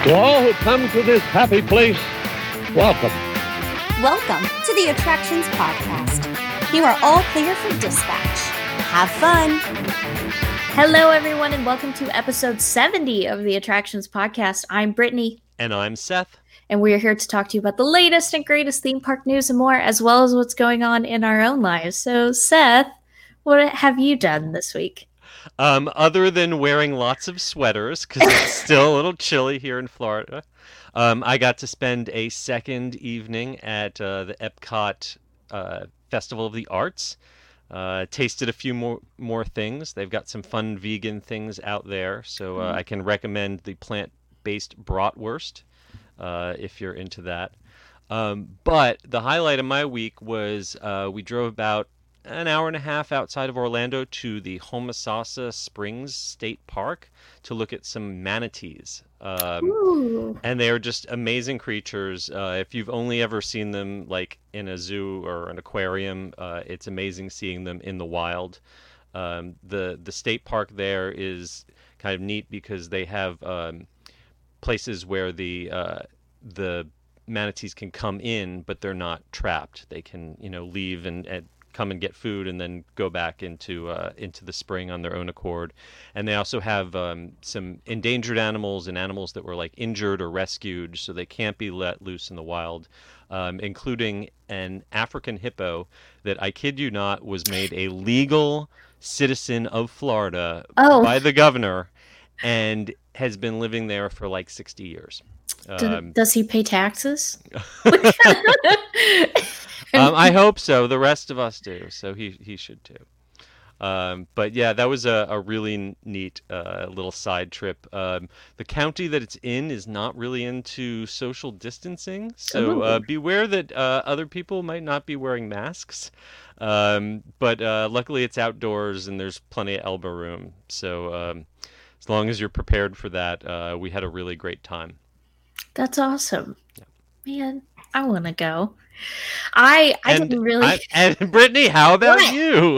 To all who come to this happy place, welcome. Welcome to the Attractions Podcast. You are all clear for dispatch. Have fun. Hello, everyone, and welcome to episode 70 of the Attractions Podcast. I'm Brittany. And I'm Seth. And we are here to talk to you about the latest and greatest theme park news and more, as well as what's going on in our own lives. So, Seth, what have you done this week? Other than wearing lots of sweaters, because it's still a little chilly here in Florida, I got to spend a second evening at the Epcot Festival of the Arts. Tasted a few more things. They've got some fun vegan things out there, so I can recommend the plant-based bratwurst if you're into that. But the highlight of my week was we drove about an hour and a half outside of Orlando to the Homosassa Springs State Park to look at some manatees. And they are just amazing creatures. If you've only ever seen them like in a zoo or an aquarium, it's amazing seeing them in the wild. The state park there is kind of neat because they have places where the manatees can come in, but they're not trapped. They can, leave and come and get food and then go back into the spring on their own accord. And they also have some endangered animals and animals that were like injured or rescued, so they can't be let loose in the wild, including an African hippo that, I kid you not, was made a legal citizen of Florida by the governor and has been living there for like 60 years. Does he pay taxes? I hope so. The rest of us do, so he should too. But yeah, that was a really neat little side trip. The county that it's in is not really into social distancing, so beware that other people might not be wearing masks. But luckily it's outdoors and there's plenty of elbow room, so as long as you're prepared for that, we had a really great time. That's awesome. Yeah. Man, I want to go. I didn't really. And Brittany, how about you?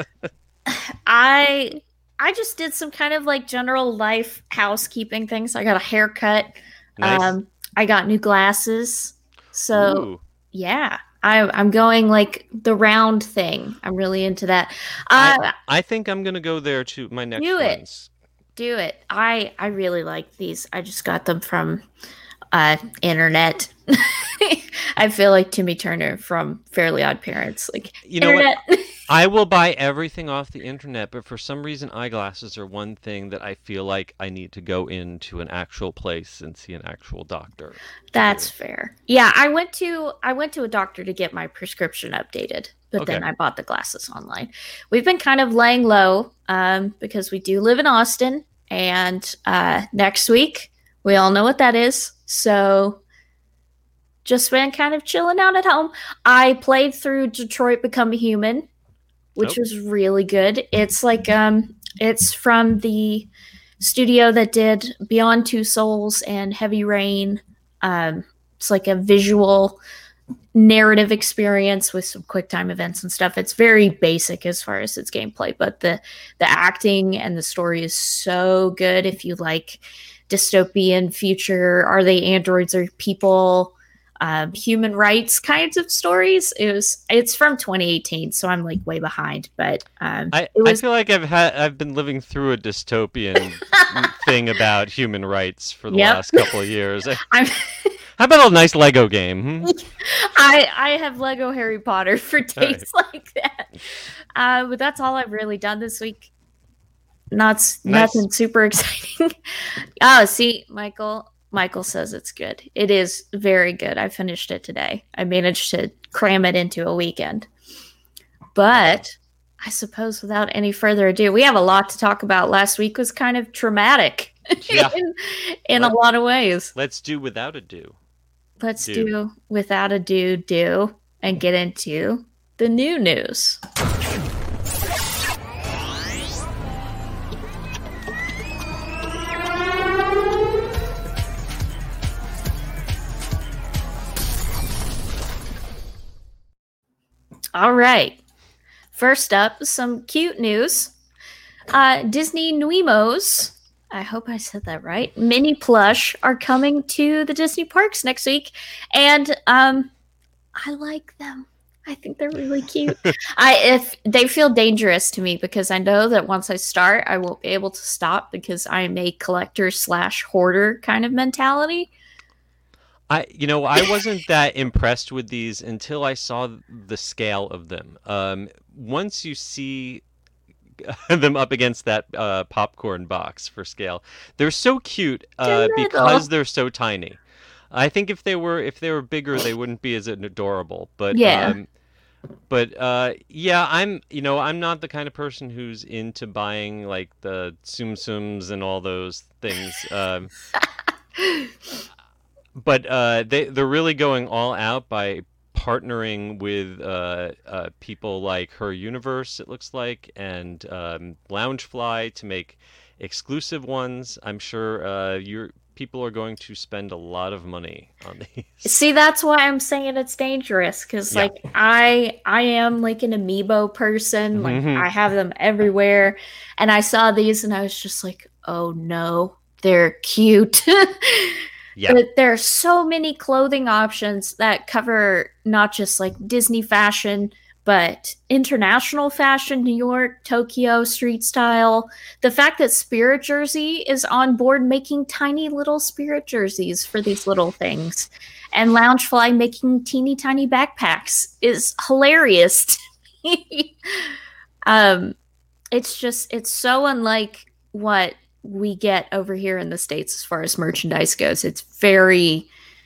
I just did some kind of like general life housekeeping things. I got a haircut. Nice. I got new glasses. So yeah, I'm going like the round thing. I'm really into that. I think I'm gonna go there too. My next ones. Do it. I really like these. I just got them from internet. I feel like Timmy Turner from Fairly Odd Parents. Like, you know internet. What? I will buy everything off the internet, but for some reason, eyeglasses are one thing that I feel like I need to go into an actual place and see an actual doctor. That's fair. Yeah, I went to a doctor to get my prescription updated, but then I bought the glasses online. We've been kind of laying low because we do live in Austin, and next week we all know what that is. So just been kind of chilling out at home. I played through Detroit Become Human, which was really good. It's like it's from the studio that did Beyond Two Souls and Heavy Rain. It's like a visual narrative experience with some quick time events and stuff. It's very basic as far as its gameplay, but the acting and the story is so good. If you like dystopian future, are they androids or people, human rights kinds of stories. It's from 2018, so I'm like way behind, but I feel like I've been living through a dystopian thing about human rights for the last couple of years. How about a nice Lego game? I have Lego Harry Potter for days like that. But that's all I've really done this week. Nothing super exciting. Oh, see, Michael says it's good. It is very good. I finished it today. I managed to cram it into a weekend. But I suppose without any further ado, we have a lot to talk about. Last week was kind of traumatic in a lot of ways. Let's do without ado. Let's do without ado and get into the new news. All right. First up, some cute news. Disney Nuimos I hope I said that right. Mini plush are coming to the Disney parks next week, and I like them. I think they're really cute. If they feel dangerous to me because I know that once I start, I won't be able to stop because I am a collector / hoarder kind of mentality. I wasn't that impressed with these until I saw the scale of them. Once you see them up against that popcorn box for scale, they're so cute because they're so tiny. I think if they were bigger, they wouldn't be as adorable. But yeah, yeah, I'm not the kind of person who's into buying like the Tsum Tsums and all those things. But they're really going all out by partnering with people like Her Universe, it looks like, and Loungefly to make exclusive ones. I'm sure your people are going to spend a lot of money on these. See, that's why I'm saying it's dangerous because, Yeah. like, I am like an amiibo person. Like, I have them everywhere, and I saw these, and I was just like, "Oh no, they're cute." Yeah. But there are so many clothing options that cover not just like Disney fashion, but international fashion, New York, Tokyo, street style. The fact that Spirit Jersey is on board making tiny little Spirit jerseys for these little things, and Loungefly making teeny tiny backpacks is hilarious to me. It's so unlike what we get over here in the States as far as merchandise goes. It's very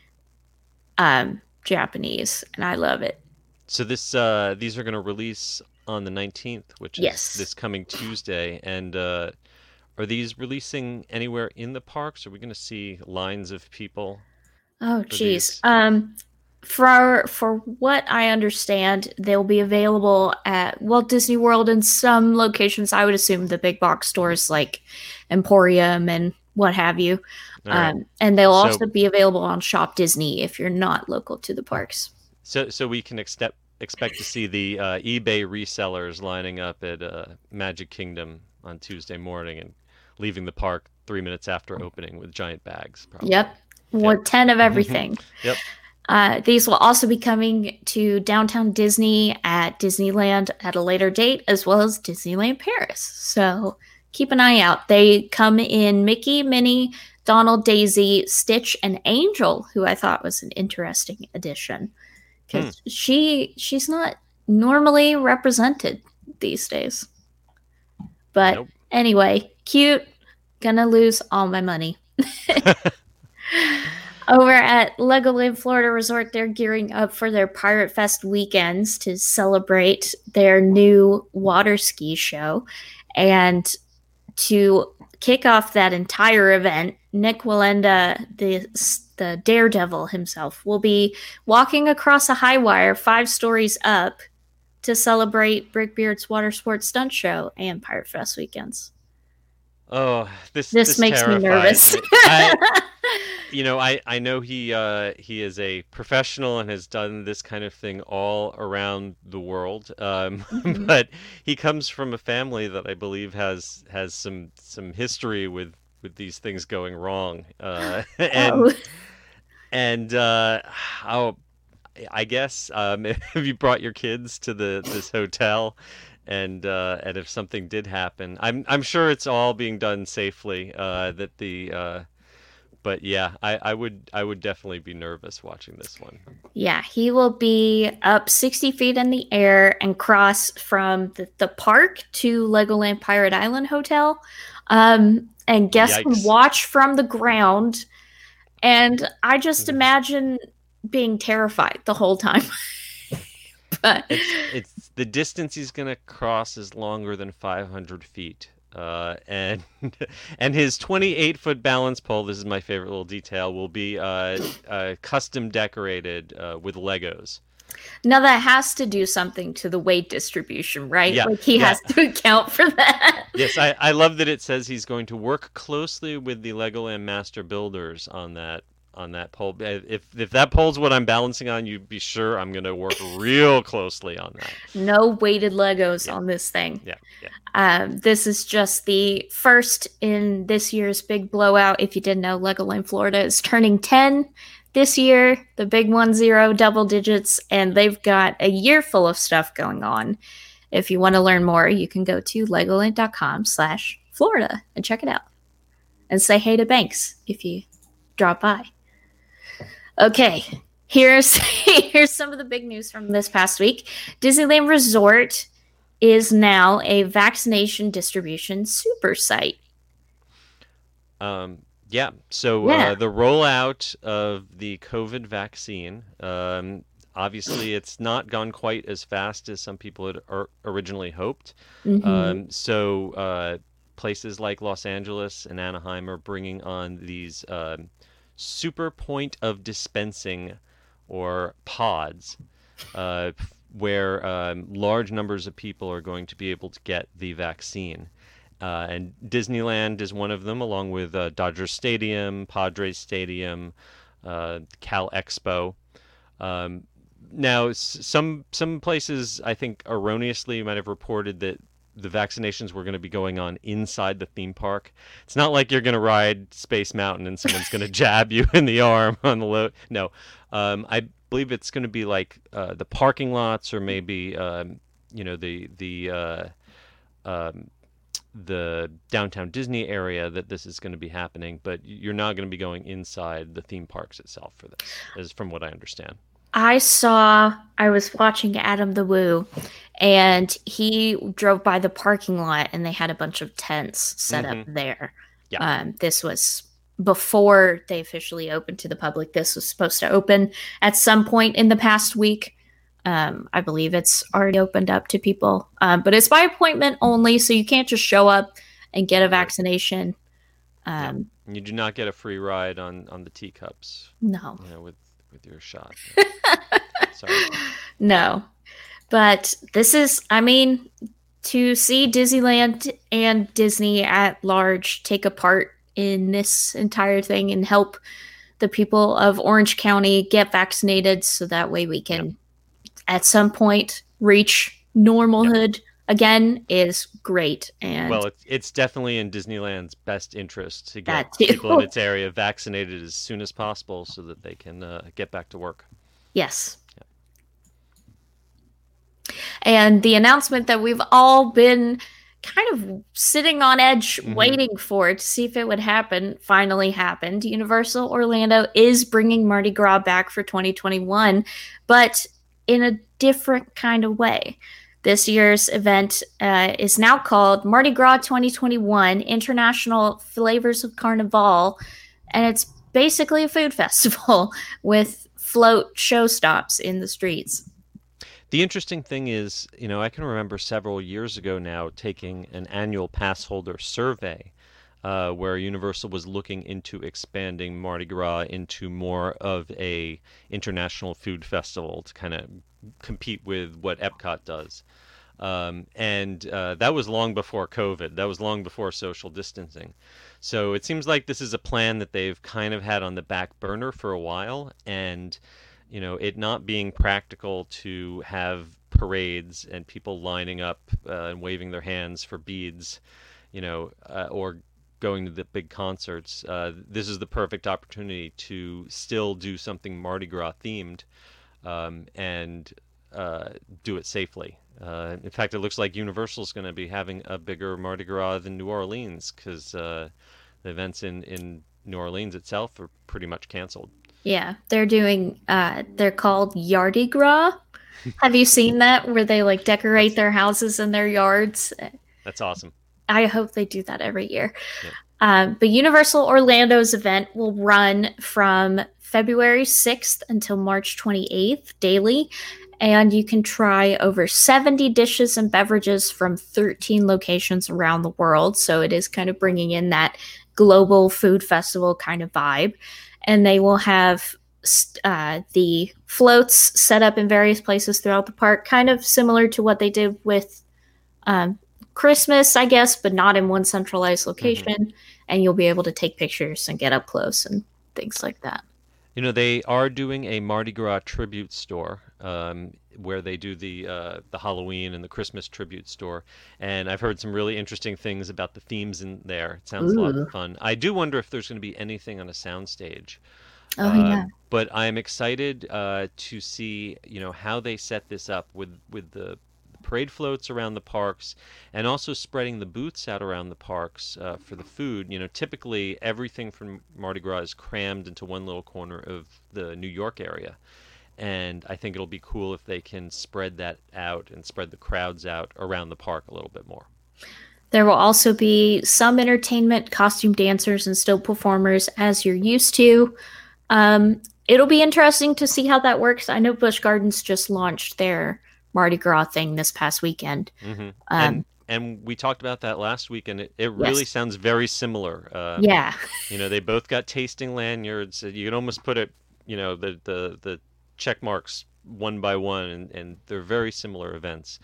Japanese, and I love it. So these are going to release on the 19th, which is this coming Tuesday. And are these releasing anywhere in the parks? Are we going to see lines of people? Oh, geez. For what I understand, they'll be available at Walt Disney World in some locations. I would assume the big box stores like Emporium and what have you. Right. And they'll also be available on Shop Disney if you're not local to the parks. So we can expect to see the eBay resellers lining up at Magic Kingdom on Tuesday morning and leaving the park 3 minutes after opening with giant bags. Probably. Yep. 10 of everything. Yep. These will also be coming to Downtown Disney at Disneyland at a later date, as well as Disneyland Paris. So keep an eye out. They come in Mickey, Minnie, Donald, Daisy, Stitch, and Angel, who I thought was an interesting addition. Because she's not normally represented these days. But anyway, cute. Gonna lose all my money. Over at Legoland Florida Resort, they're gearing up for their Pirate Fest weekends to celebrate their new water ski show. And to kick off that entire event, Nick Wallenda, the daredevil himself, will be walking across a high wire 5 stories up to celebrate Brickbeard's water sports stunt show and Pirate Fest weekends. Oh, this makes me nervous. I know he is a professional and has done this kind of thing all around the world. But he comes from a family that I believe has some history with these things going wrong. I guess if you brought your kids to this hotel. And if something did happen, I'm sure it's all being done safely. But yeah, I would definitely be nervous watching this one. Yeah, he will be up 60 feet in the air and cross from the park to Legoland Pirate Island Hotel, and guests can watch from the ground. And I just imagine being terrified the whole time. But it's the distance he's going to cross is longer than 500 feet. And his 28-foot balance pole, this is my favorite little detail, will be custom decorated with Legos. Now that has to do something to the weight distribution, right? Yeah. Like he has to account for that. Yes, I love that it says he's going to work closely with the Legoland Master Builders on that on that poll. If that poll's what I'm balancing on, you be sure I'm going to work real closely on that. No weighted Legos on this thing. Yeah. This is just the first in this year's big blowout. If you didn't know, Legoland Florida is turning 10 this year. The big 10, double digits, and they've got a year full of stuff going on. If you want to learn more, you can go to legoland.com/Florida and check it out. And say hey to Banks if you drop by. Okay, here's some of the big news from this past week. Disneyland Resort is now a vaccination distribution super site. Yeah. So the rollout of the COVID vaccine, obviously it's not gone quite as fast as some people had originally hoped. So places like Los Angeles and Anaheim are bringing on these super point of dispensing, or pods, where large numbers of people are going to be able to get the vaccine. And Disneyland is one of them, along with Dodger Stadium, Padres Stadium, Cal Expo. Now, some places, I think erroneously, might have reported that the vaccinations were going to be going on inside the theme park. It's not like you're going to ride Space Mountain and someone's going to jab you in the arm on the load. No, I believe it's going to be like the parking lots, or maybe the downtown Disney area that this is going to be happening. But you're not going to be going inside the theme parks itself for this, as from what I understand. I was watching Adam the Woo, and he drove by the parking lot, and they had a bunch of tents set up there. Yeah. This was before they officially opened to the public. This was supposed to open at some point in the past week. I believe it's already opened up to people, but it's by appointment only, so you can't just show up and get a vaccination. You do not get a free ride on the teacups. No. With your shot. Sorry. No. But this is, to see Disneyland and Disney at large take a part in this entire thing and help the people of Orange County get vaccinated, so that way we can, at some point, reach normalhood again, is great. And well, it's definitely in Disneyland's best interest to get people in its area vaccinated as soon as possible, so that they can get back to work. Yes. Yeah. And the announcement that we've all been kind of sitting on edge waiting for to see if it would happen finally happened. Universal Orlando is bringing Mardi Gras back for 2021, but in a different kind of way. This year's event is now called Mardi Gras 2021 International Flavors of Carnival, and it's basically a food festival with float show stops in the streets. The interesting thing is, I can remember several years ago now taking an annual pass holder survey where Universal was looking into expanding Mardi Gras into more of a international food festival to kind of compete with what Epcot does. And that was long before COVID. That was long before social distancing. So it seems like this is a plan that they've kind of had on the back burner for a while. And, it not being practical to have parades and people lining up and waving their hands for beads, or going to the big concerts. This is the perfect opportunity to still do something Mardi Gras themed and do it safely. In fact, it looks like Universal's going to be having a bigger Mardi Gras than New Orleans, because the events in New Orleans itself are pretty much canceled. Yeah, they're doing, they're called Yardi Gras. Have you seen that, where they decorate their houses and their yards? That's awesome. I hope they do that every year. Yeah. But Universal Orlando's event will run from February 6th until March 28th daily. And you can try over 70 dishes and beverages from 13 locations around the world. So it is kind of bringing in that global food festival kind of vibe. And they will have the floats set up in various places throughout the park, kind of similar to what they did with Christmas, I guess, but not in one centralized location. And you'll be able to take pictures and get up close and things like that. You know, they are doing a Mardi Gras tribute store, where they do the Halloween and the Christmas tribute store, and I've heard some really interesting things about the themes in there. It sounds a lot of Ooh. fun. I do wonder if there's going to be anything on a soundstage. Oh yeah. But I'm excited to see, how they set this up with the parade floats around the parks, and also spreading the booths out around the parks for the food. You know, typically everything from Mardi Gras is crammed into one little corner of the New York area, and I think it'll be cool if they can spread that out and spread the crowds out around the park a little bit more. There will also be some entertainment, costume dancers, and still performers as you're used to. It'll be interesting to see how that works. I know Busch Gardens just launched their Mardi Gras thing this past weekend. hmm Um, and we talked about that last week, and it really yes. sounds very similar. Yeah. They both got tasting lanyards. You can almost put it, the check marks one by one, and they're very similar events.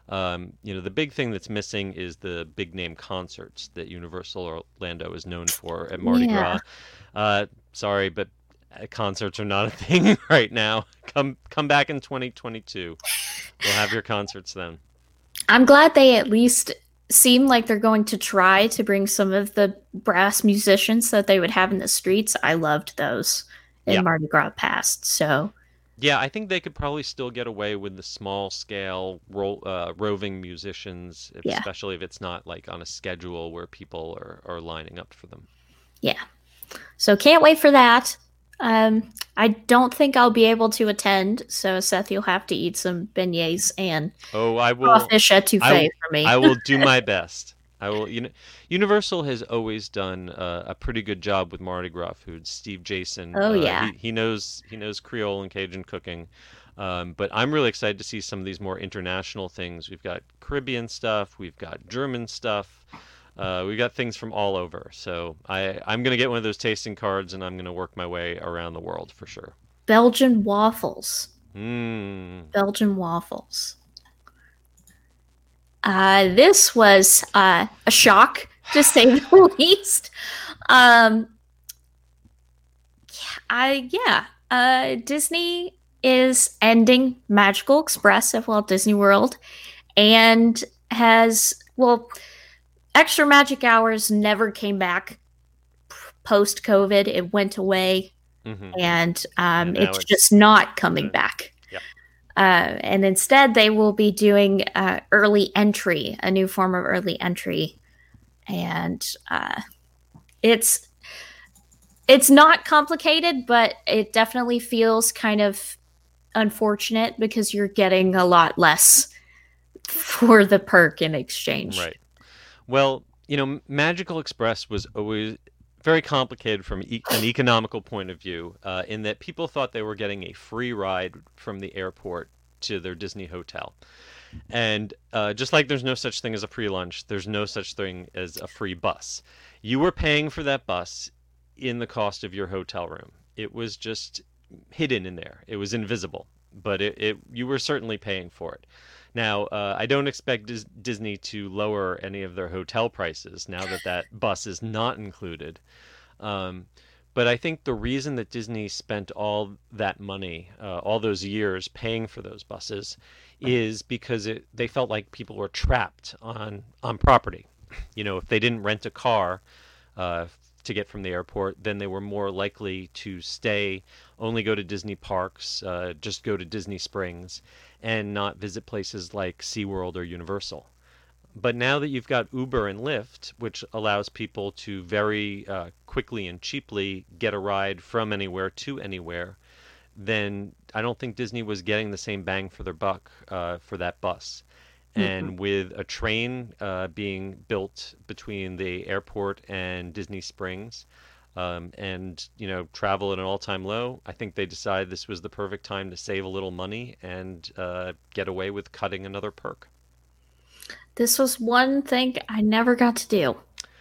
The big thing that's missing is the big name concerts that Universal Orlando is known for at Mardi Yeah. Gras. Sorry, but concerts are not a thing right now. Come back in 2022. We'll have your concerts then. I'm glad they at least seem like they're going to try to bring some of the brass musicians that they would have in the streets. I loved those Yeah. in Mardi Gras past. So, Yeah, I think they could probably still get away with the small scale roving musicians, yeah. especially if it's not like on a schedule where people are lining up for them. Yeah. So can't wait for that. I don't think I'll be able to attend, so Seth, you'll have to eat some beignets and Oh, I will. crawfish etouffee for me. I will do my best. I will. Universal has always done a pretty good job with Mardi Gras food. Steve Jason. Oh, yeah. He knows Creole and Cajun cooking. But I'm really excited to see some of these more international things. We've got Caribbean stuff. We've got German stuff. We've got things from all over. So I'm going to get one of those tasting cards, and I'm going to work my way around the world for sure. Belgian waffles. Mm. Belgian waffles. This was a shock, to say the least. Disney is ending Magical Express at Walt Disney World, and Extra Magic Hours never came back post COVID. It went away, hmm and And now it's it's just not coming back. Yep. And instead, they will be doing early entry, a new form of early entry, and it's not complicated, but it definitely feels kind of unfortunate because you're getting a lot less for the perk in exchange. Right. Well, Magical Express was always very complicated from an economical point of view, in that people thought they were getting a free ride from the airport to their Disney hotel. And just like there's no such thing as a free lunch, there's no such thing as a free bus. You were paying for that bus in the cost of your hotel room. It was just hidden in there. It was invisible, but you were certainly paying for it. Now, I don't expect Disney to lower any of their hotel prices now that bus is not included. But I think the reason that Disney spent all that money, all those years paying for those buses, is because they felt like people were trapped on property. If they didn't rent a car to get from the airport, then they were more likely to stay, only go to Disney parks, just go to Disney Springs, and not visit places like SeaWorld or Universal. But now that you've got Uber and Lyft, which allows people to very quickly and cheaply get a ride from anywhere to anywhere, then I don't think Disney was getting the same bang for their buck for that bus. And with a train being built between the airport and Disney Springs, and travel at an all-time low, I think they decided this was the perfect time to save a little money and get away with cutting another perk. This was one thing I never got to do.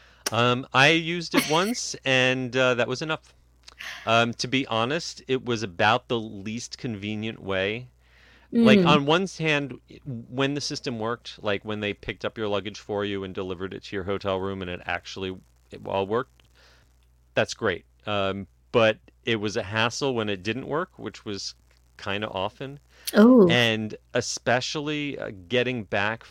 I used it once, and that was enough. To be honest, it was about the least convenient way. Like, on one hand, when the system worked, like when they picked up your luggage for you and delivered it to your hotel room and it all worked, that's great. but it was a hassle when it didn't work, which was kind of often. Oh, And especially getting back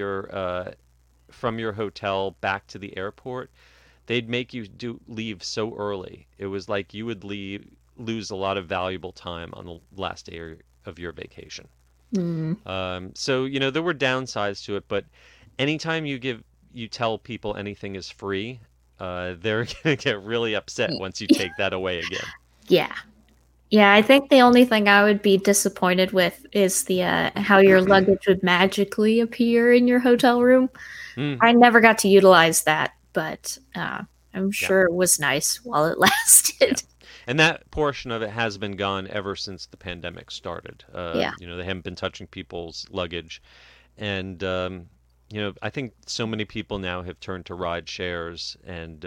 from your hotel back to the airport, they'd make you do leave so early. It was like you would lose a lot of valuable time on the last day of your vacation. mm. So there were downsides to it, but anytime you tell people anything is free, they're gonna get really upset once you take that away again. Yeah. Yeah, I think the only thing I would be disappointed with is the how your luggage would magically appear in your hotel room. Mm, I never got to utilize that, but I'm yeah, sure it was nice while it yeah. lasted. And that portion of it has been gone ever since the pandemic started. Yeah. They haven't been touching people's luggage. And, I think so many people now have turned to ride shares and,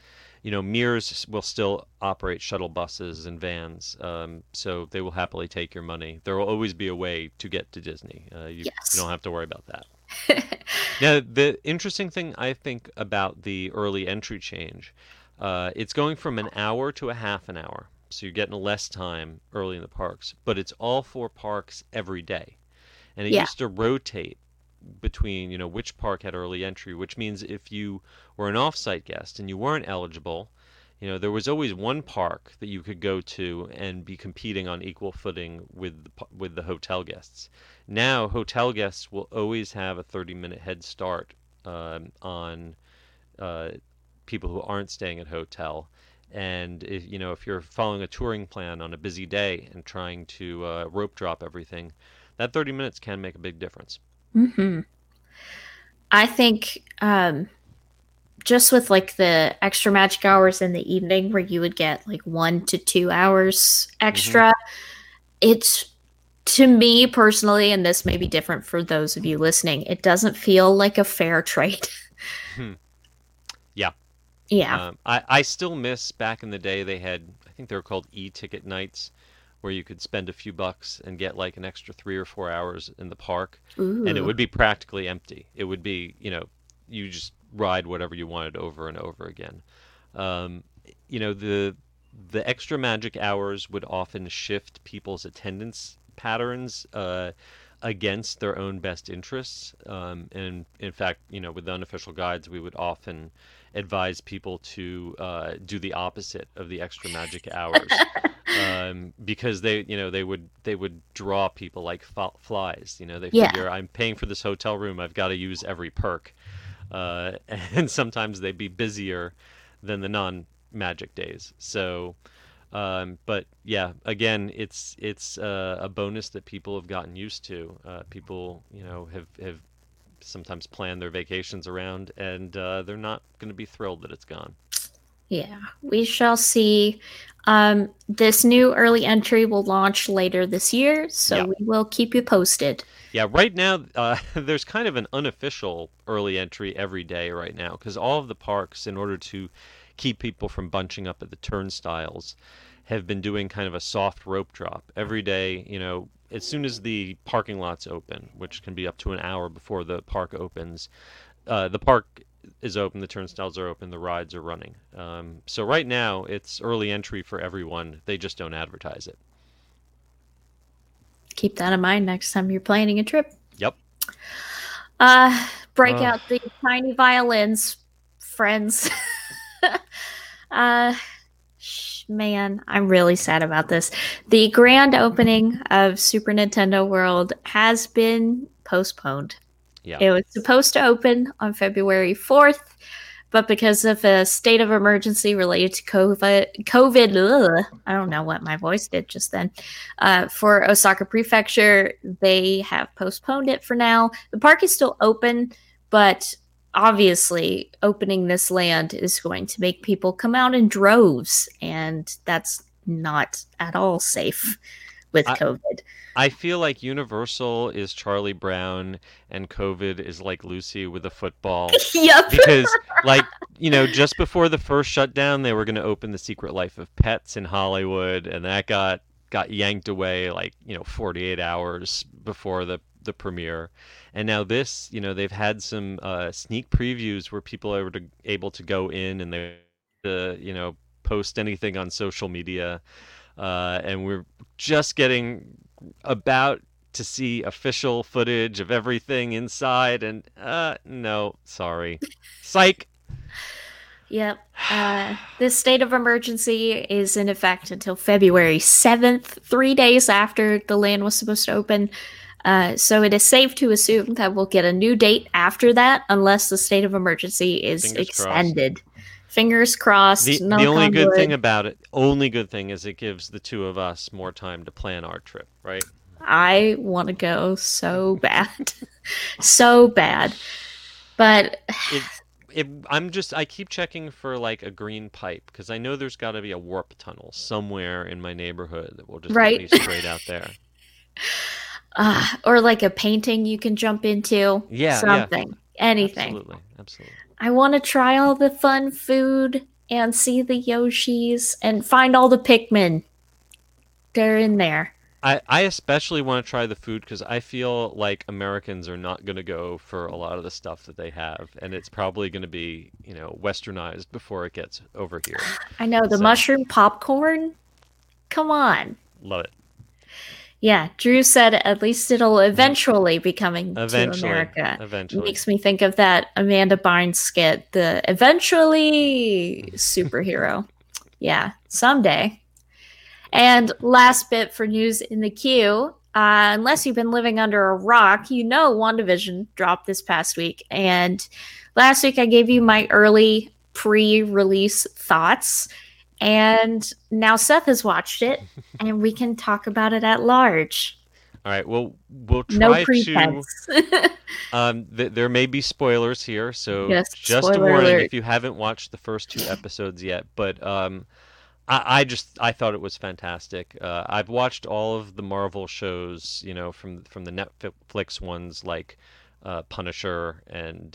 Mears will still operate shuttle buses and vans. So they will happily take your money. There will always be a way to get to Disney. You Yes. don't have to worry about that. Now, the interesting thing I think about the early entry change, it's going from an hour to a half an hour. So you're getting less time early in the parks, but it's all 4 parks every day. And it Yeah. used to rotate between, which park had early entry, which means if you were an off-site guest and you weren't eligible, there was always one park that you could go to and be competing on equal footing with the hotel guests. Now, hotel guests will always have a 30-minute head start on uh, people who aren't staying at hotel. And if you're following a touring plan on a busy day and trying to rope drop everything, that 30 minutes can make a big difference. Hmm. I think just with like the extra magic hours in the evening where you would get like 1 to 2 hours extra, it's to me personally, and this may be different for those of you listening, it doesn't feel like a fair trade. Hmm. Yeah. Yeah. I still miss back in the day they had, I think they were called e-ticket nights, where you could spend a few bucks and get like an extra 3 or 4 hours in the park, and it Ooh. would be practically empty. It would be, you just ride whatever you wanted over and over again. Um, the extra magic hours would often shift people's attendance patterns against their own best interests. And in fact, with the unofficial guides, we would often advise people to do the opposite of the extra magic hours. Because they would draw people like flies. They Yeah. figure I'm paying for this hotel room, I've got to use every perk, and sometimes they'd be busier than the non-magic days. So, but yeah, again, it's a bonus that people have gotten used to. People, have sometimes planned their vacations around, and they're not going to be thrilled that it's gone. Yeah, we shall see. This new early entry will launch later this year, so Yeah. we will keep you posted. Yeah, right now, there's kind of an unofficial early entry every day right now because all of the parks, in order to keep people from bunching up at the turnstiles, have been doing kind of a soft rope drop every day. As soon as the parking lots open, which can be up to an hour before the park opens, the park is open, the turnstiles are open, the rides are running. So right now, it's early entry for everyone. They just don't advertise it. Keep that in mind next time you're planning a trip. Yep. Break Uh, out the tiny violins, friends. uh, man, I'm really sad about this. The grand opening of Super Nintendo World has been postponed. Yeah. It was supposed to open on February 4th, but because of a state of emergency related to COVID, I don't know what my voice did just then, for Osaka Prefecture, they have postponed it for now. The park is still open, but obviously opening this land is going to make people come out in droves, and that's not at all safe with I, COVID. I feel like Universal is Charlie Brown and COVID is like Lucy with a football. Yep. Because, just before the first shutdown, they were going to open The Secret Life of Pets in Hollywood, and that got yanked away 48 hours before the premiere. And now this, they've had some sneak previews where people are able to go in and they post anything on social media, and we're just getting about to see official footage of everything inside, and no, sorry. Psych. Yep. This state of emergency is in effect until February 7th, 3 days after the land was supposed to open. So it is safe to assume that we'll get a new date after that, unless the state of emergency is Fingers extended. Fingers crossed. The only good thing about it, is it gives the two of us more time to plan our trip, right? I want to go so bad. So bad. But I keep checking for like a green pipe, because I know there's got to be a warp tunnel somewhere in my neighborhood that will just get me straight out there. Or like a painting you can jump into. Yeah. Something. Yeah. Anything. Absolutely. I want to try all the fun food and see the Yoshis and find all the Pikmin. They're in there. I especially want to try the food, because I feel like Americans are not going to go for a lot of the stuff that they have, and it's probably going to be, westernized before it gets over here. I know, the mushroom popcorn? Come on. Love it. Yeah, Drew said at least it'll eventually be coming to America. Eventually. It makes me think of that Amanda Bynes skit, the eventually superhero. Yeah, someday. And last bit for news in the queue, unless you've been living under a rock, WandaVision dropped this past week. And last week I gave you my early pre-release thoughts. And now Seth has watched it, and we can talk about it at large. All right. Well, we'll try no pretense. There may be spoilers here, so yes, just a warning if you haven't watched the first 2 episodes yet. But I thought it was fantastic. I've watched all of the Marvel shows, from the Netflix ones like Punisher and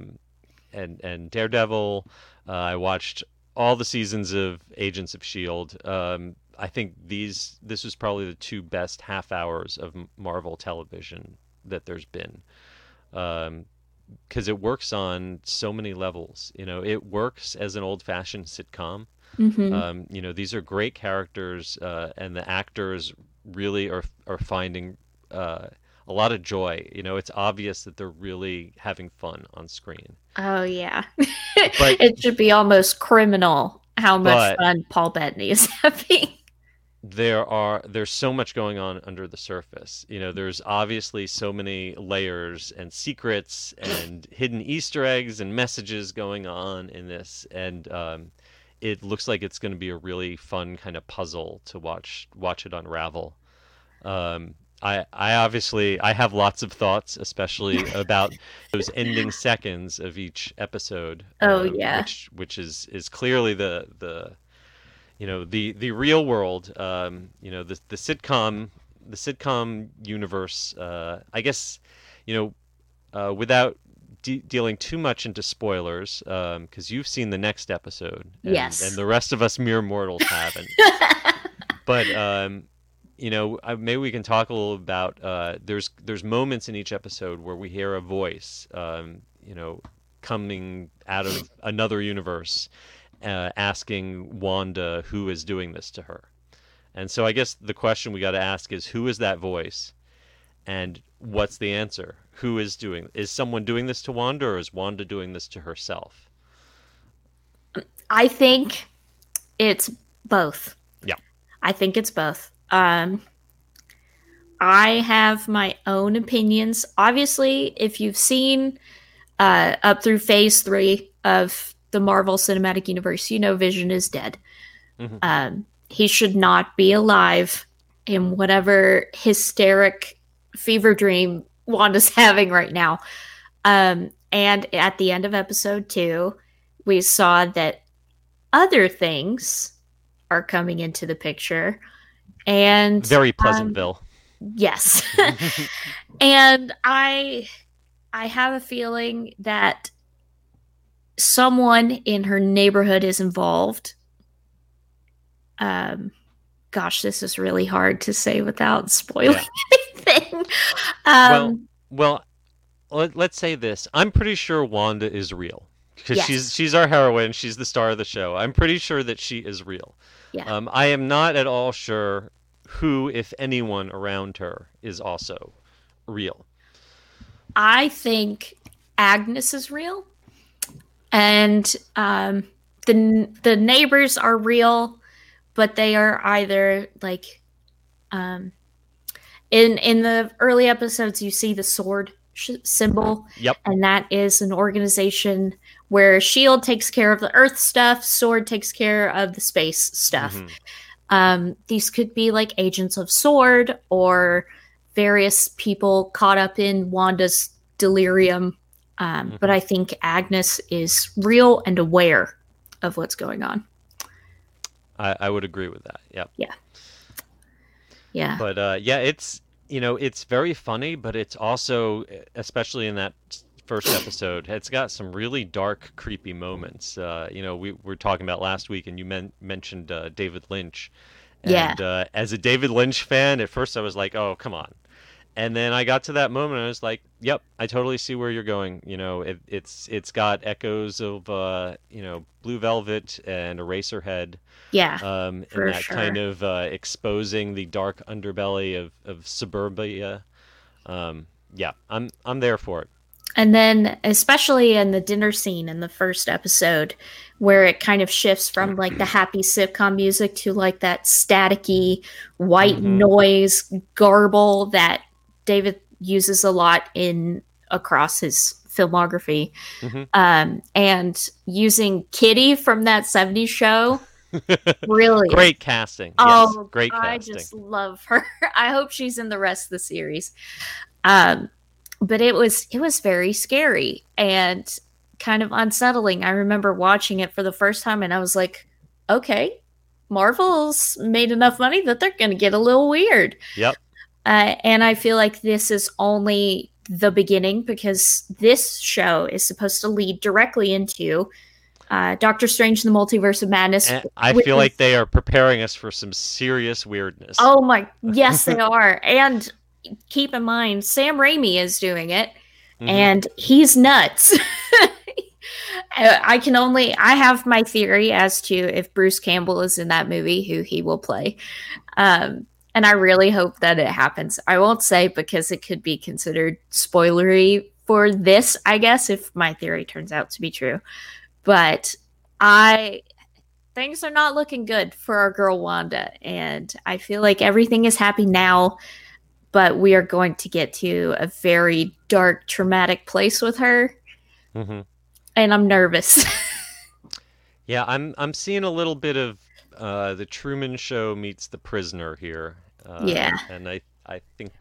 Daredevil. I watched all the seasons of Agents of S.H.I.E.L.D. I think this was probably the 2 best half hours of Marvel television that there's been, because it works on so many levels. It works as an old-fashioned sitcom. Mm-hmm. These are great characters, and the actors really are finding a lot of joy. It's obvious that they're really having fun on screen. Oh yeah, but it should be almost criminal how much fun Paul Bettany is having. There's so much going on under the surface. There's obviously so many layers and secrets and hidden Easter eggs and messages going on in this, and it looks like it's going to be a really fun kind of puzzle to watch it unravel. I have lots of thoughts, especially about those ending seconds of each episode. Oh yeah, which is clearly the real world. The sitcom universe. I guess without dealing too much into spoilers, because you've seen the next episode, yes, and the rest of us mere mortals haven't. But maybe we can talk a little about. There's moments in each episode where we hear a voice, coming out of another universe, asking Wanda who is doing this to her. And so I guess the question we got to ask is, who is that voice, and what's the answer? Is someone doing this to Wanda, or is Wanda doing this to herself? I think it's both. Yeah. I think it's both. I have my own opinions. Obviously, if you've seen up through phase 3 of the Marvel Cinematic Universe, Vision is dead. Mm-hmm. He should not be alive in whatever hysteric fever dream Wanda's having right now. And at the end of episode 2, we saw that other things are coming into the picture. And very Pleasantville. Yes. And I have a feeling that someone in her neighborhood is involved. Gosh, this is really hard to say without spoiling anything. Well, let's say this. I'm pretty sure Wanda is real. because Yes. she's our heroine. She's the star of the show. I'm pretty sure that she is real. Yeah. I am not at all sure who, if anyone, around her is also real. I think Agnes is real, and the neighbors are real, but they are either like in the early episodes you see the sword symbol. Yep. And that is an organization where Shield takes care of the Earth stuff, Sword takes care of the space stuff. These could be like agents of Sword or various people caught up in Wanda's delirium. But I think Agnes is real and aware of what's going on. I would agree with that. Yep. Yeah. But it's it's very funny, but it's also, especially in that first episode, it's got some really dark, creepy moments. We were talking about last week, and you mentioned David Lynch. And as a David Lynch fan, at first I was like, oh, come on. And then I got to that moment, and I was like, yep, I totally see where you're going. It's got echoes of Blue Velvet and Eraserhead. Yeah. And that kind of exposing the dark underbelly of suburbia. I'm there for it. And then, especially in the dinner scene in the first episode, where it kind of shifts from like the happy sitcom music to like that staticky white noise garble that David uses a lot across his filmography. And using Kitty from that 70s show. Really great casting. Oh, yes, great casting. I just love her. I hope she's in the rest of the series. But it was very scary and kind of unsettling. I remember watching it for the first time and I was like, okay, Marvel's made enough money that they're going to get a little weird. Yep. And I feel like this is only the beginning because this show is supposed to lead directly into Doctor Strange and the Multiverse of Madness. And I feel like they are preparing us for some serious weirdness. Oh my, yes they are. And keep in mind, Sam Raimi is doing it, and he's nuts. I have my theory as to if Bruce Campbell is in that movie, who he will play. And I really hope that it happens. I won't say because it could be considered spoilery for this, I guess, if my theory turns out to be true. But things are not looking good for our girl Wanda. And I feel like everything is happy now, but we are going to get to a very dark, traumatic place with her. And I'm nervous. Yeah, I'm seeing a little bit of the Truman Show meets The Prisoner here. And I think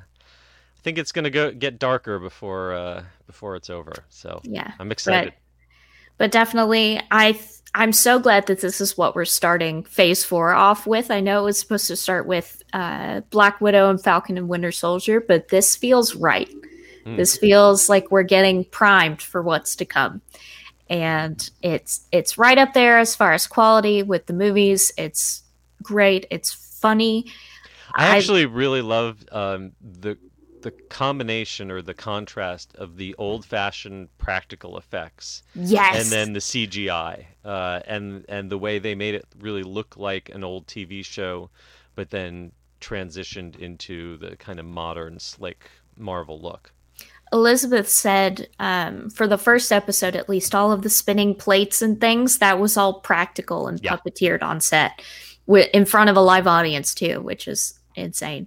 it's gonna get darker before it's over. So yeah, I'm excited. But definitely, I'm so glad that this is what we're starting Phase 4 off with. I know it was supposed to start with Black Widow and Falcon and Winter Soldier, but this feels right. This feels like we're getting primed for what's to come. And it's right up there as far as quality with the movies. It's great. It's funny. I actually really love the combination or the contrast of the old-fashioned practical effects, yes, and then the CGI, and the way they made it really look like an old TV show, but then transitioned into the kind of modern, slick Marvel look. Elizabeth said for the first episode, at least, all of the spinning plates and things, that was all practical and puppeteered on set in front of a live audience too, which is insane.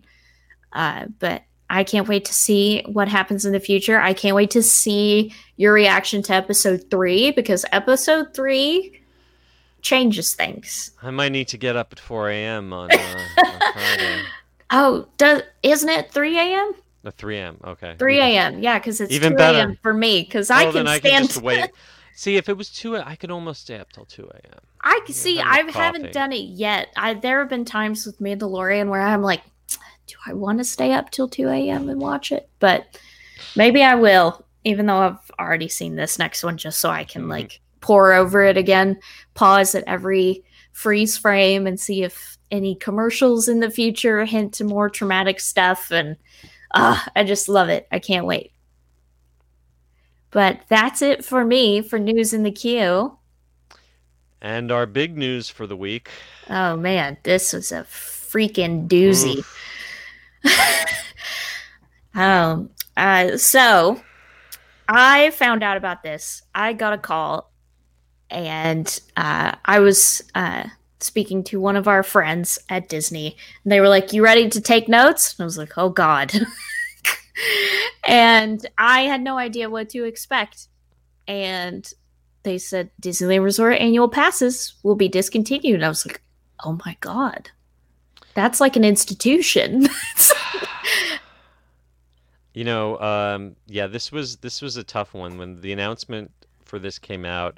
But I can't wait to see what happens in the future. I can't wait to see your reaction to episode 3, because episode 3 changes things. I might need to get up at 4 a.m. on Friday. Oh, isn't it 3 a.m.? 3 a.m. Okay. 3 a.m. Yeah, because it's even 2 better a.m. for me, because I can I stand. Can just wait. See, if it was 2, I could almost stay up till 2 a.m. I see. I haven't done it yet. There have been times with Mandalorian where I'm like, do I want to stay up till 2 a.m. and watch it? But maybe I will, even though I've already seen this next one, just so I can like pour over it again, pause at every freeze frame and see if any commercials in the future hint to more traumatic stuff. And I just love it. I can't wait. But that's it for me for news in the queue. And our big news for the week. Oh man, this was a freaking doozy. So I found out about this. I got a call, and I was speaking to one of our friends at Disney, and they were like, "You ready to take notes?" And I was like, "Oh God." And I had no idea what to expect. And they said Disneyland Resort annual passes will be discontinued. And I was like, oh my God. That's like an institution. Yeah, this was a tough one. When the announcement for this came out,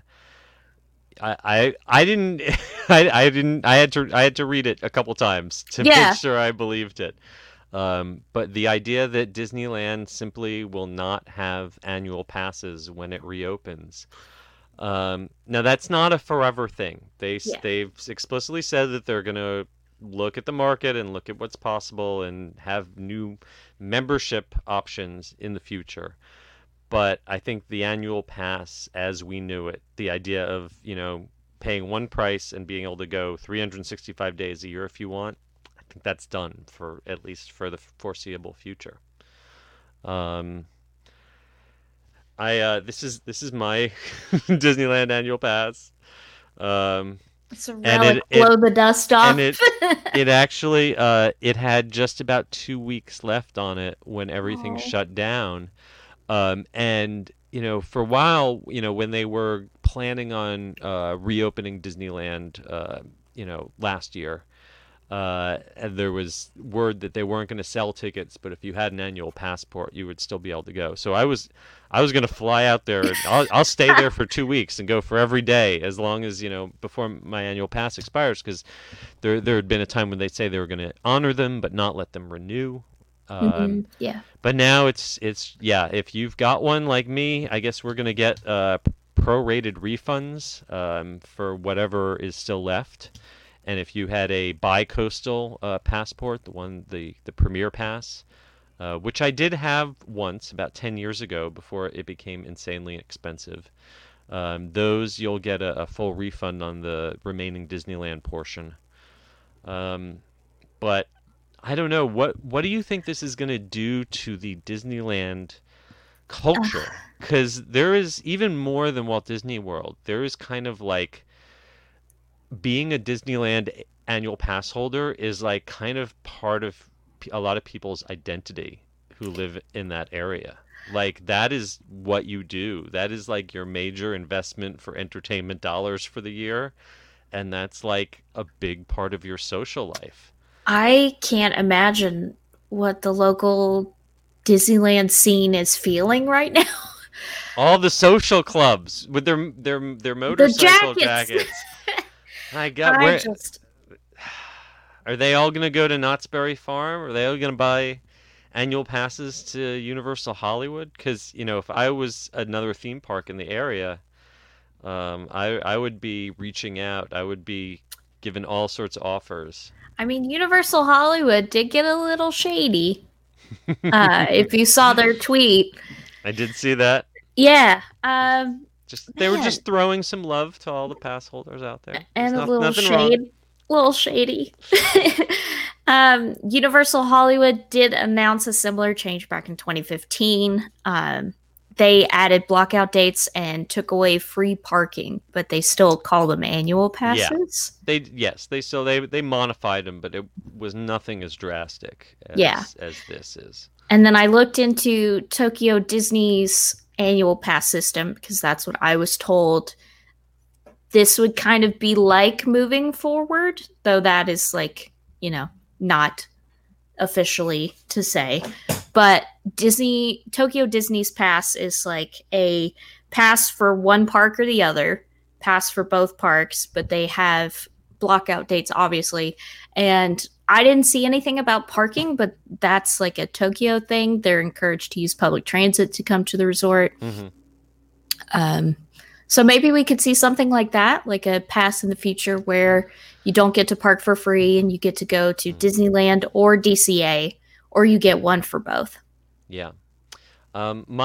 I didn't I had to read it a couple times to make sure I believed it. But the idea that Disneyland simply will not have annual passes when it reopens. Now that's not a forever thing. They've explicitly said that they're going to look at the market and look at what's possible and have new membership options in the future. But I think the annual pass as we knew it, the idea of, paying one price and being able to go 365 days a year if you want, I think that's done for at least for the foreseeable future. This is my Disneyland annual pass. It's a relic, blow the dust off. And it actually it had just about 2 weeks left on it when everything shut down. And for a while, when they were planning on reopening Disneyland, last year, and there was word that they weren't going to sell tickets, but if you had an annual passport, you would still be able to go. So I was going to fly out there. And I'll stay there for 2 weeks and go for every day as long as before my annual pass expires, because there had been a time when they say they were going to honor them but not let them renew. But now it's if you've got one like me, I guess we're going to get prorated refunds for whatever is still left. And if you had a bi-coastal passport, the Premier Pass, which I did have once about 10 years ago before it became insanely expensive, those you'll get a full refund on the remaining Disneyland portion. But I don't know. What do you think this is going to do to the Disneyland culture? Because there is even more than Walt Disney World. There is kind of like being a Disneyland annual pass holder is like kind of part of a lot of people's identity who live in that area. Like that is what you do. That is like your major investment for entertainment dollars for the year. And that's like a big part of your social life. I can't imagine what the local Disneyland scene is feeling right now. All the social clubs with their motorcycle jackets. Are they all going to go to Knott's Berry Farm? Are they all going to buy annual passes to Universal Hollywood? Because, if I was another theme park in the area, I would be reaching out. I would be given all sorts of offers. I mean, Universal Hollywood did get a little shady. If you saw their tweet. I did see that. Yeah. They were just throwing some love to all the pass holders out there. And a little shade. Little shady. Universal Hollywood did announce a similar change back in 2015. They added blockout dates and took away free parking, but they still call them annual passes. Yeah. They modified them, but it was nothing as drastic as this is. And then I looked into Tokyo Disney's annual pass system because that's what I was told this would kind of be like moving forward, though that is like, not officially to say. But Tokyo Disney's pass is like a pass for one park or the other, pass for both parks, but they have blockout dates, obviously. And I didn't see anything about parking, but that's like a Tokyo thing. They're encouraged to use public transit to come to the resort. Mm-hmm. So maybe we could see something like that, like a pass in the future where you don't get to park for free and you get to go to Disneyland or DCA, or you get one for both. Yeah. My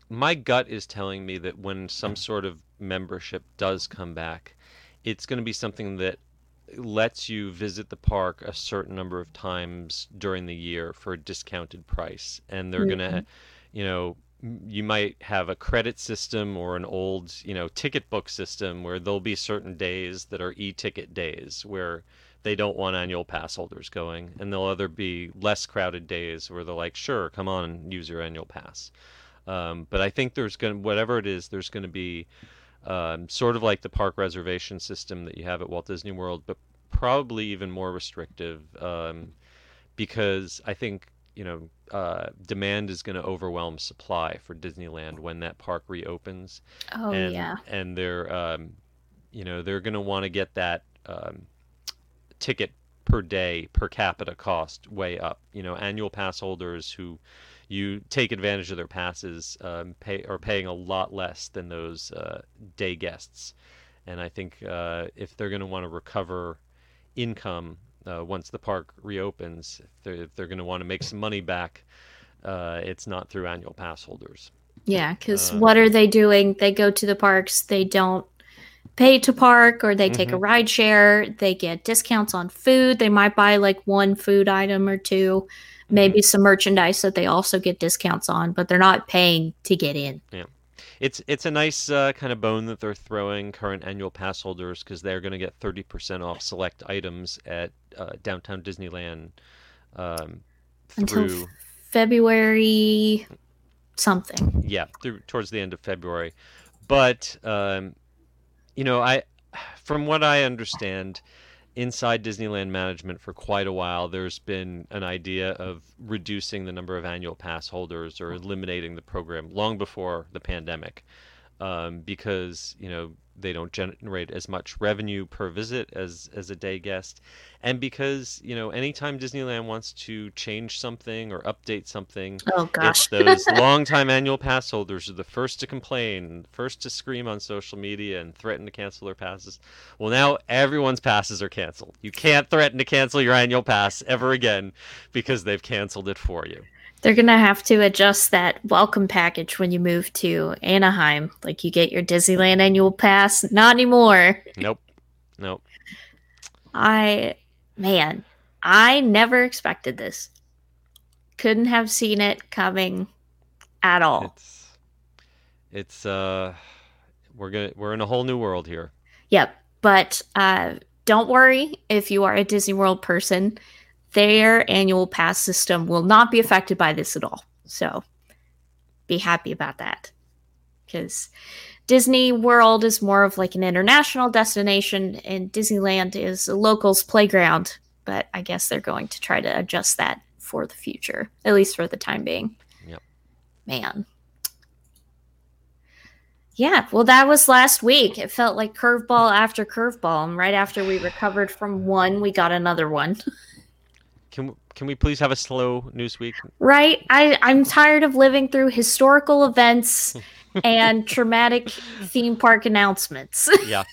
my gut is telling me that when some sort of membership does come back, it's going to be something that lets you visit the park a certain number of times during the year for a discounted price. And they're going to, you know, you might have a credit system or an old, you know, ticket book system where there'll be certain days that are e-ticket days where they don't want annual pass holders going, and there'll other be less crowded days where they're like, sure, come on and use your annual pass. But I think there's going to, whatever it is, there's going to be sort of like the park reservation system that you have at Walt Disney World, but probably even more restrictive, because I think, you know, demand is going to overwhelm supply for Disneyland when that park reopens. Oh, yeah. And they're, you know, they're going to want to get that ticket per day per capita cost way up. You know, annual pass holders who you take advantage of their passes are paying a lot less than those day guests. And I think if they're going to want to recover income once the park reopens, if they're going to want to make some money back, it's not through annual pass holders. Yeah, because what are they doing? They go to the parks, they don't pay to park, or they take a ride share, they get discounts on food, they might buy like one food item or two, maybe some merchandise that they also get discounts on, but they're not paying to get in. Yeah. It's a nice kind of bone that they're throwing current annual pass holders, because they're going to get 30% off select items at Downtown Disneyland until through February something. Yeah, towards the end of February. But you know, from what I understand, inside Disneyland management for quite a while, there's been an idea of reducing the number of annual pass holders or eliminating the program long before the pandemic, because, you know, they don't generate as much revenue per visit as a day guest, and because, you know, anytime Disneyland wants to change something or update something, oh gosh, those longtime annual pass holders are the first to complain, first to scream on social media and threaten to cancel their passes. Well, now everyone's passes are canceled. You can't threaten to cancel your annual pass ever again because they've canceled it for you. They're going to have to adjust that welcome package when you move to Anaheim. Like, you get your Disneyland annual pass. Not anymore. Nope. I never expected this. Couldn't have seen it coming at all. It's we're in a whole new world here. Yep. But don't worry if you are a Disney World person. Their annual pass system will not be affected by this at all. So be happy about that. Because Disney World is more of like an international destination, and Disneyland is a locals playground. But I guess they're going to try to adjust that for the future, at least for the time being. Yep. Man. Yeah, well, that was last week. It felt like curveball after curveball. And right after we recovered from one, we got another one. Can we please have a slow news week? Right? I'm tired of living through historical events and traumatic theme park announcements. Yeah.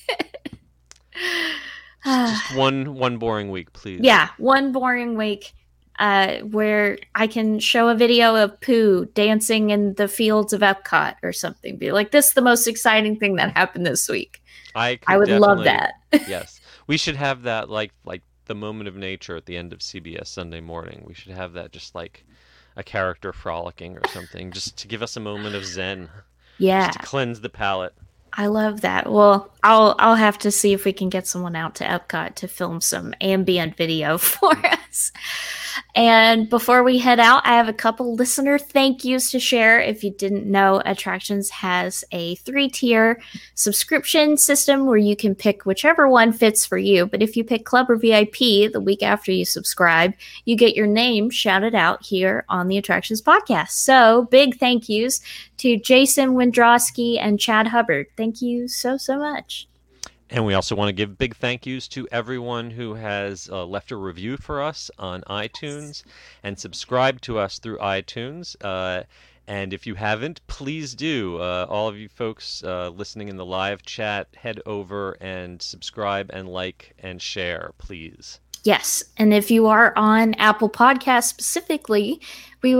Just one boring week, please. Yeah, one boring week where I can show a video of Pooh dancing in the fields of Epcot or something. Be like, this is the most exciting thing that happened this week. I would love that. Yes. We should have that like the moment of nature at the end of CBS Sunday Morning. We should have that just like a character frolicking or something, just to give us a moment of zen. Yeah. Just to cleanse the palate. I love that. Well, I'll have to see if we can get someone out to Epcot to film some ambient video for us. And before we head out, I have a couple listener thank yous to share. If you didn't know, Attractions has a 3-tier subscription system where you can pick whichever one fits for you. But if you pick Club or VIP the week after you subscribe, you get your name shouted out here on the Attractions podcast. So big thank yous to Jason Wendrowski and Chad Hubbard. Thank you so much. And we also want to give big thank yous to everyone who has left a review for us on iTunes and subscribed to us through iTunes. And if you haven't, please do. All of you folks listening in the live chat, head over and subscribe and like and share, please. Yes. And if you are on Apple Podcasts specifically, we would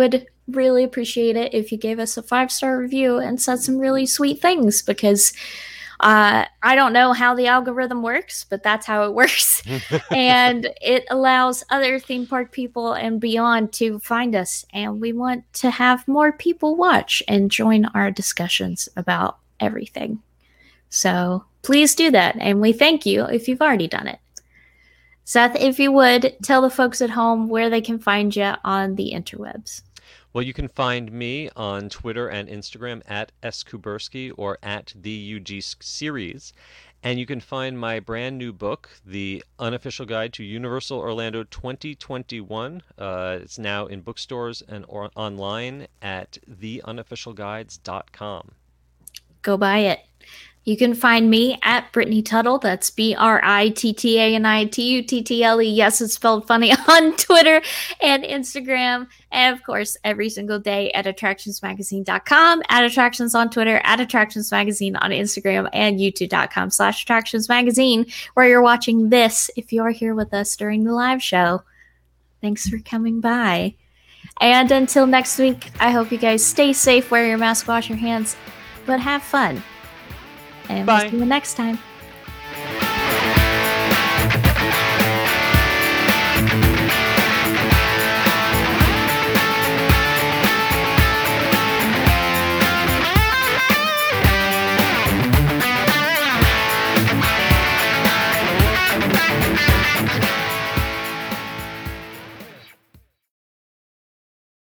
really appreciate it if you gave us a 5-star review and said some really sweet things, because I don't know how the algorithm works, but that's how it works. And it allows other theme park people and beyond to find us. And we want to have more people watch and join our discussions about everything. So please do that. And we thank you if you've already done it. Seth, if you would, tell the folks at home where they can find you on the interwebs. Well, you can find me on Twitter and Instagram at skubersky or at the UG Series. And you can find my brand new book, The Unofficial Guide to Universal Orlando 2021. It's now in bookstores and online at theunofficialguides.com. Go buy it. You can find me at Brittany Tuttle. That's BRITTANITUTTLE. Yes, it's spelled funny, on Twitter and Instagram. And of course, every single day at attractionsmagazine.com, at Attractions on Twitter, at Attractions Magazine on Instagram, and youtube.com/attractionsmagazine, where you're watching this if you're here with us during the live show. Thanks for coming by. And until next week, I hope you guys stay safe, wear your mask, wash your hands, but have fun. And we'll see you next time.